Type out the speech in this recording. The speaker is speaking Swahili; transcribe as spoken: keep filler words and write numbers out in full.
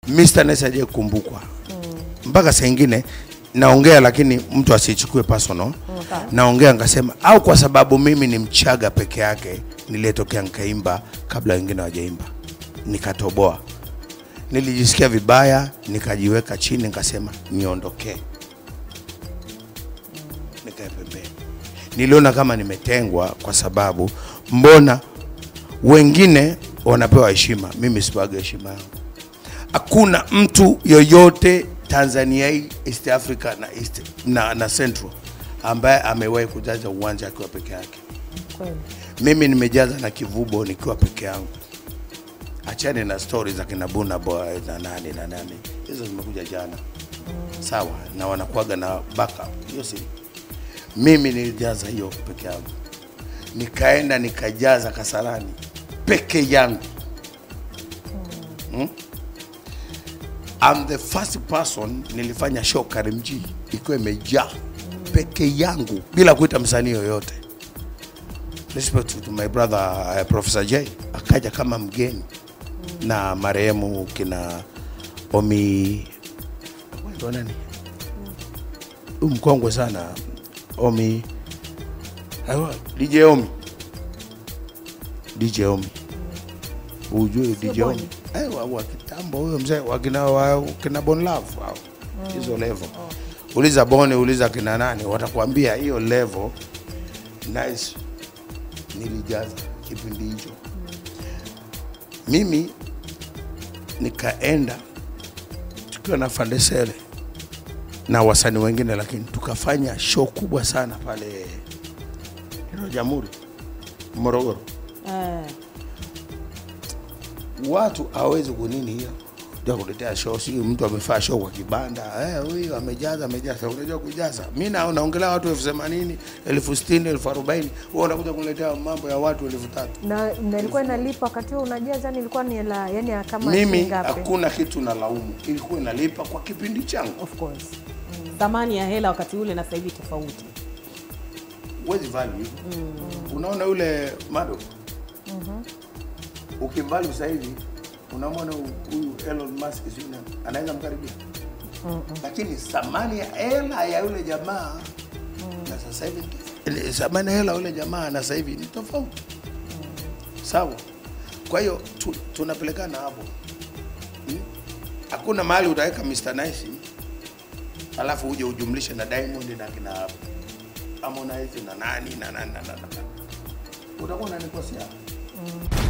Mister Nice hajawahi kukumbukwa. Mm. Mpaka saa nyingine naongea lakini mtu asichukue personal. Okay. Naongea ngasema au kwa sababu mimi ni Mchaga peke yake niletokea nikaimba kabla wengine hawajaimba. Nikatoboa. Nilijisikia vibaya, nikajiweka chini nikasema niondokee. Nikae pembeni. Niliona kama nimetengwa kwa sababu mbona wengine wanapewa heshima, mimi sipewa heshima yangu. Hakuna mtu yoyote Tanzania hii, East Africa na East na, na Central ambaye amewahi kujaza uwanja akiwa peke yake. Kweli. Mimi nimejaza na Kivubo nikiwa peke yangu. Achane na stories za kina Buna Boy na nani na nani. Hizo zimekuja jana. Mm. Sawa, na wanakuaga na backup. Hiyo si. Mimi nilijaza hiyo peke yangu. Nikaenda nikajaza Kasarani peke yangu. Mm. Hmm? I'm the first person nilifanya show Karimjee ikiwa imejaa peke yangu bila kuita msanii yoyote. Respect to my brother uh, Professor J akaja kama mgeni mm. na marehemu kina Omi ndo nani? Mm. Mkongwe sana Omi Ayo, D J Omi. D J Omi. Ujue D J Omi. Eh, wa kitambo huyo mzee wakina wa kina Bon Love hao. Hizo mm. level. Oh. Uliza Bone, uliza kina nani, watakwambia hiyo level Nice nilijaza kipindi hicho. Mm. Mimi nikaenda tukiwa na Fandesele na wasanii wengine, lakini tukafanya show kubwa sana pale Ino Jamhuri Morogoro. Eh. Watu hawezi kunini hiyo. Ndio kuletea show, si mtu amefanya show kwa kibanda. Eh, huyu amejaza amejaza. Unajua kujaza. Mimi na naongelea watu elfu themanini, elfu sitini, elfu arobaini. Wewe unakuja kuniletea mambo ya watu elfu tatu. Na nilikuwa inalipa wakati wewe unajaza, nilikuwa ni la yani kama mimi hakuna kitu na laumu. Ilikuwa inalipa kwa kipindi changu. Of course. Mm. Thamani ya hela wakati ule na sasa hivi tofauti. Where's value? Mm. Unaona yule Mado? Mhm. Ukimbali sasa hivi unamwona huyu Elon Musk sio anaweza mkaribia. Mm -mm. Lakini thamani ya hela ya yule jamaa mm. na sasa hivi thamani ya hela yule jamaa na sasa hivi ni tofauti. Mm. Sawa. Kwa hiyo tu, tunapelekana hapo. Hmm? Hakuna mahali utaweka Mister Nice alafu uje ujumlishe na Diamond na kina Harmonize na nani na nani na nani. Utakuwa unanikosea. Mm.